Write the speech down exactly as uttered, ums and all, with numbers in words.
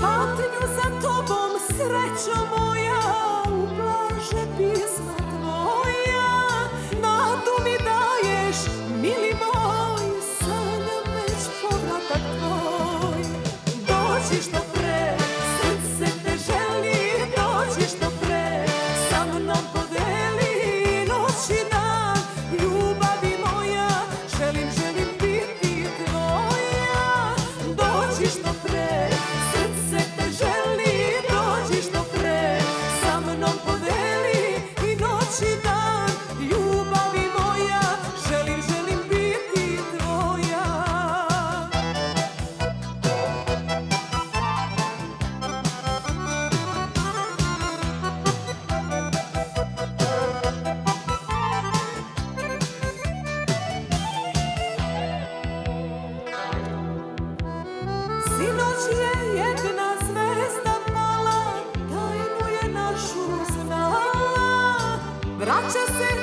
patnju za tobom, srećo moja, ublaže pisma tvoja. Nadu mi daješ, mili moj, sanjam već povratak tvoj. Dođi što pre, srce te želi, dođi što pre, sa mnom podeli noć i dan. Ljubavi moja, želim, želim biti tvoja. Dođi što pre, srce te želi, dođi što pre, sa mnom podeli i noć i dan. Ljubavi moja, želim, želim biti tvoja. Sinoć je jedna zvezda pala, tajnu je našu znala. Vraća se